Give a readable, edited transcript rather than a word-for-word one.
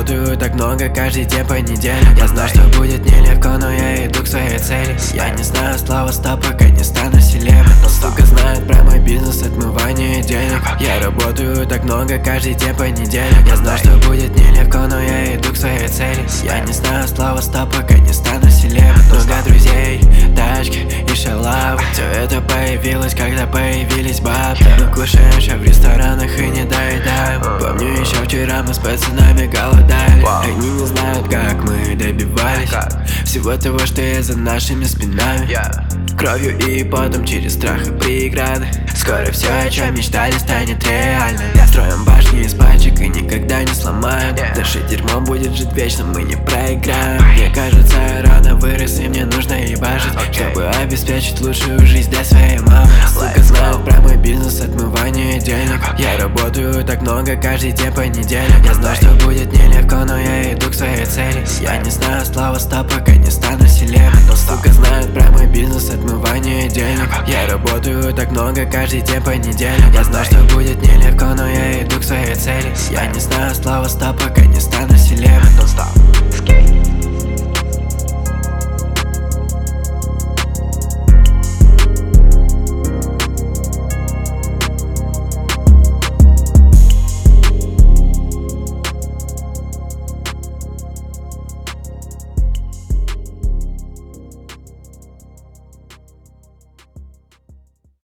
работаю так много, каждый день понедельник. Я знаю, что будет нелегко, но я иду к своей цели. Я не знаю слова стоп, пока не стану селебрити. Но сука знает про мой бизнес, отмывание денег. Я работаю так много, каждый день понедельник. Я знаю, что будет нелегко, но я иду к своей цели. Я не знаю слова стоп, пока не стану селебрити. Много друзей, тачки и шалавы. Все это появилось, когда появились бабки. Мы кушаем еще в ресторанах и не доедаем. Помню, еще вчера мы с пацанами голодали. Они не знают, как мы добивались всего того, что есть за нашими спинами. Кровью и потом через страх и преграды. Скоро все, о чем мечтали, станет реальным. Строим башни из пачек и никогда не сломаем. Наше дерьмо будет жить вечно, мы не проиграем. Мне кажется, я рано вырос и мне нужно ебашить, чтобы обеспечить лучшую жизнь для своей мамы. Сука знает про мой бизнес, отмывание денег. Я работаю так много, каждый день понедельник. Я знаю, что будет нелегко, но я иду к своей цели. Я не знаю слова стоп, пока не стану селебрити. Но сука знает про мой бизнес, отмывание денег. Я работаю так много, каждый день понедельник. Я знаю, что будет нелегко, но я иду к своей цели. Я не знаю слова стоп, пока